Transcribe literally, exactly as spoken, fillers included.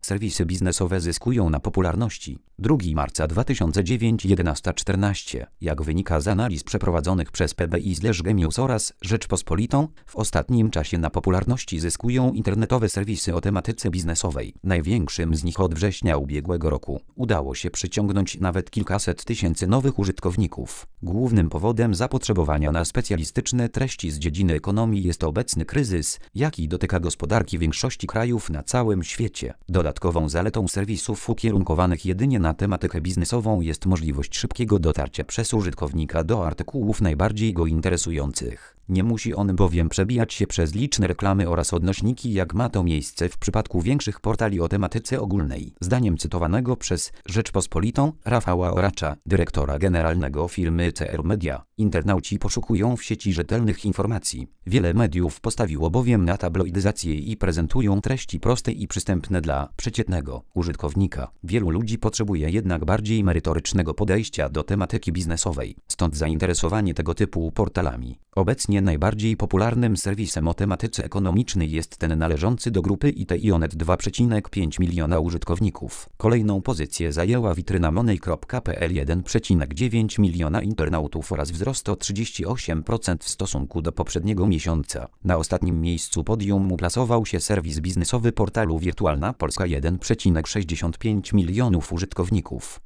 Serwisy biznesowe zyskują na popularności. drugiego marca dwa tysiące dziewiątego jedenaście czternaście. Jak wynika z analiz przeprowadzonych przez P B I slash Gemius oraz Rzeczpospolitą, w ostatnim czasie na popularności zyskują internetowe serwisy o tematyce biznesowej. Największym z nich od września ubiegłego roku udało się przyciągnąć nawet kilkaset tysięcy nowych użytkowników. Głównym powodem zapotrzebowania na specjalistyczne treści z dziedziny ekonomii jest obecny kryzys, jaki dotyka gospodarki większości krajów na całym świecie. Dodatkową zaletą serwisów ukierunkowanych jedynie na tematykę biznesową jest możliwość szybkiego dotarcia przez użytkownika do artykułów najbardziej go interesujących. Nie musi on bowiem przebijać się przez liczne reklamy oraz odnośniki, jak ma to miejsce w przypadku większych portali o tematyce ogólnej. Zdaniem cytowanego przez Rzeczpospolitą Rafała Oracza, dyrektora generalnego firmy C R Media, internauci poszukują w sieci rzetelnych informacji. Wiele mediów postawiło bowiem na tabloidyzację i prezentują treści proste i przystępne dla przeciętnego użytkownika. Wielu ludzi potrzebuje jednak bardziej merytorycznego podejścia do tematyki biznesowej, stąd zainteresowanie tego typu portalami. Obecnie najbardziej popularnym serwisem o tematyce ekonomicznej jest ten należący do grupy I T i Onet dwa przecinek pięć miliona użytkowników. Kolejną pozycję zajęła witryna Money kropka P L jeden przecinek dziewięć miliona internautów oraz wzrost o trzydzieści osiem procent w stosunku do poprzedniego miesiąca. Na ostatnim miejscu podium uplasował się serwis biznesowy portalu Wirtualna Polska jeden przecinek sześćdziesiąt pięć milionów użytkowników.